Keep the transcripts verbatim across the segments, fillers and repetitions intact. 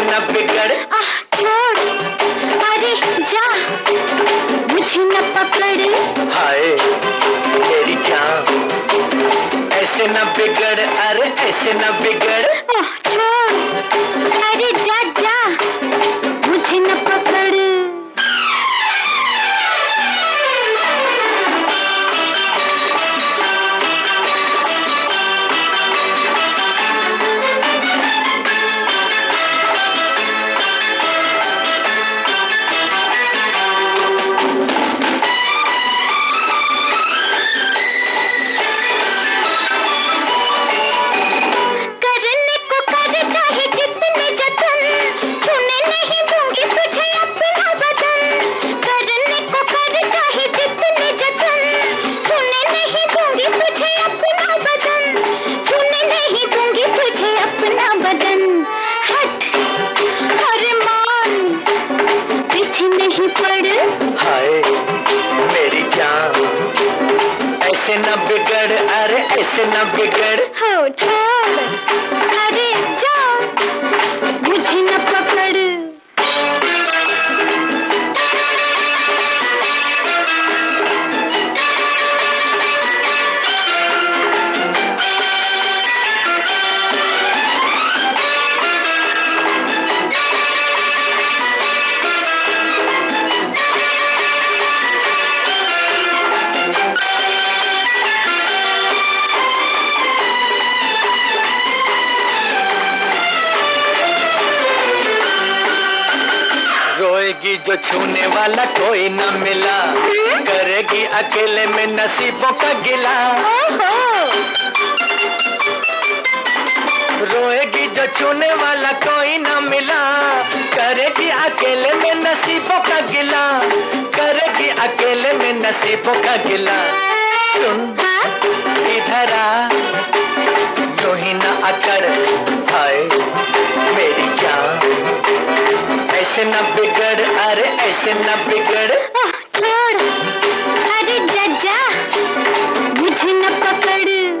न बिगड़। आह छोड़, अरे जा, मुझे न पकड़। हाय मेरी जान, ऐसे न बिगड़, अरे ऐसे न बिगड़। आह छोड़, अरे जा जा, मुझे न पकड़। हाय मेरी जान, ऐसे न बिगड़, अरे ऐसे न बिगड़। हो छोड़, अरे जा, मुझे न पकड़। रोएगी जो छूने वाला कोई न मिला, करेगी अकेले में नसीबों का गिला। रोएगी जो छूने वाला कोई न मिला, करेगी अकेले में नसीबों का गिला, करेगी अकेले में नसीबों का गिला। सुन इधर आ, यूं ही न अकड़, हाय मेरी जान, ऐसे न बिगड़, अरे ऐसे न बिगड़। आह छोड़, अरे जा जा, मुझे न पकड़।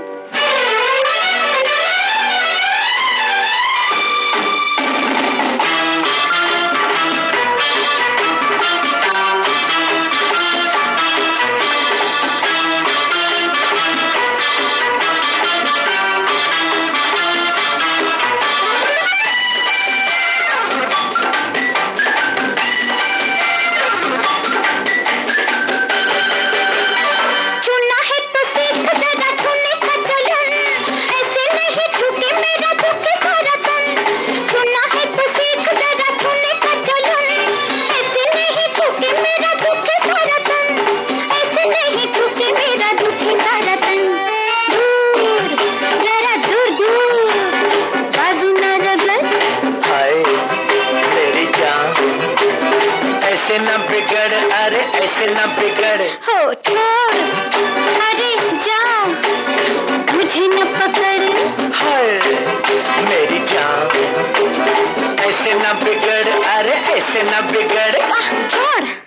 ऐसे न बिगड़, अरे ऐसे न बिगड़। हो छोड़, अरे जा, मुझे न पकड़। हाय मेरी जान, ऐसे न बिगड़, अरे ऐसे न बिगड़। आह छोड़।